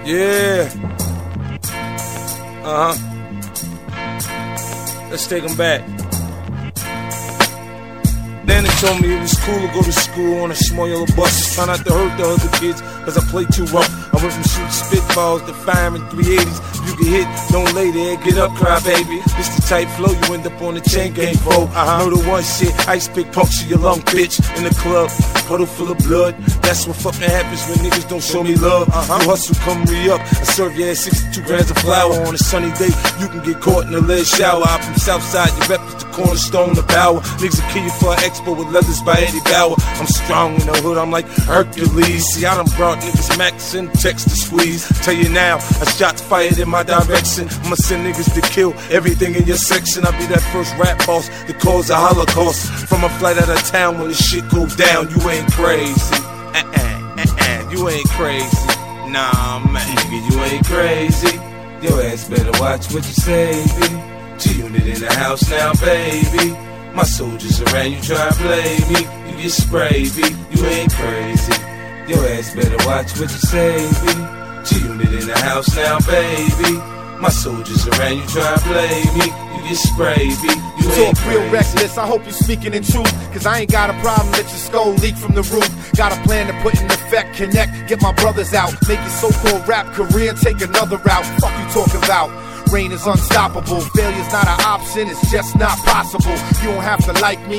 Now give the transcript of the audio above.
Yeah. Let's take them back. Then they told me it was cool to go to school on a small yellow bus. Try not to hurt the other kids, cause I play too rough. I went from shooting spitballs to firing 380s. You get hit, don't lay there, get up, cry baby. This the type flow you end up on the chain gang for. Know the one shit, ice pick puncture your lung, bitch. In the club, puddle full of blood. That's what fucking happens when niggas don't show me love. You hustle, come re-up. I serve your ass 62 grams of flour. On a sunny day, you can get caught in a lead shower. I'm from Southside, your rep is the cornerstone of power. Niggas will kill you for an expo with leathers by Eddie Bauer. I'm strong in the hood, I'm like Hercules. See, I done brought niggas Max and text to squeeze. Tell you now, a shot's fired in my direction. I'ma send niggas to kill everything in your section. I'll be that first rap boss that caused a Holocaust. From a flight out of town when the shit goes down, you ain't crazy. You ain't crazy. Nah, man, nigga, you ain't crazy. Your ass better watch what you say, baby. G-Unit in the house now, baby. My soldiers around you try to play me. You get sprayed, B. You ain't crazy. Your ass better watch what you say, B. G-Unit in the house now, baby. My soldiers around you try to play me. You get sprayed, B. You ain't talk real reckless, I hope you speaking in truth. Cause I ain't got a problem, let your skull leak from the roof. Got a plan to put in effect, connect, get my brothers out. Make your so-called rap career and take another route. Fuck you talking about? Reign is unstoppable. Failure's not an option, it's just not possible. You don't have to like me.